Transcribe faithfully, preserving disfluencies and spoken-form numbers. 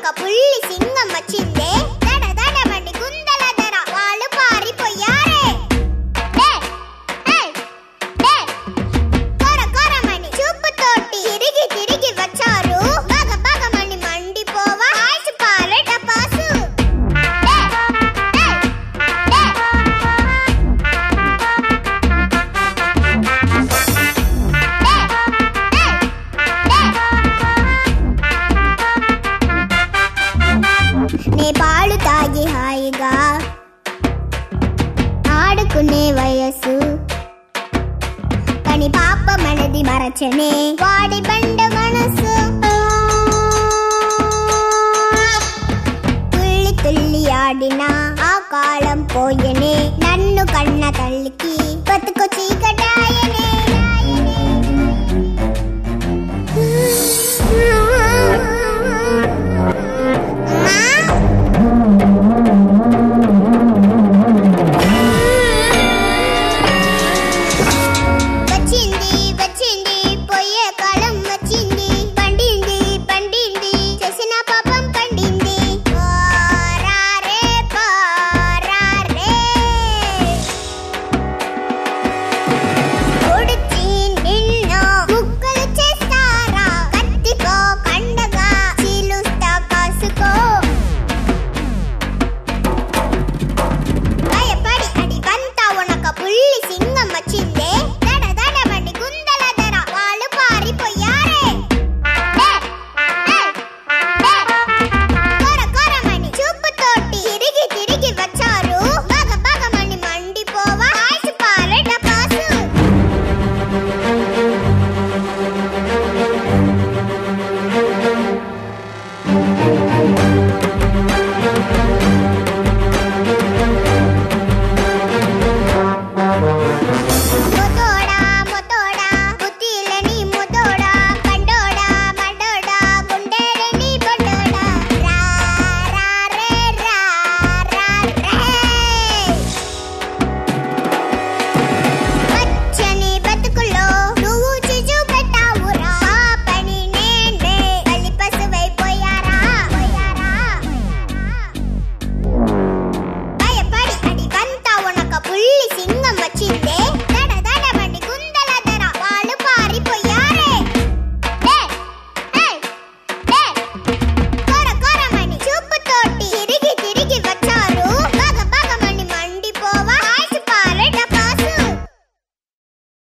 పుల్లి సింగం వచ్చిందే దడ దడమండి గుందల ధర వాళ్ళు పారిపోయారే కొర కొరమని చూపుతోటి తిరిగి తిరిగి వచ్చారు బగ బగమని మండిపోవా ఆసి పారే టపాసు నే పాలు తాగి హాయిగా ఆడుకునే వయస్సు కానీ పాప మనది మరచనే వాడి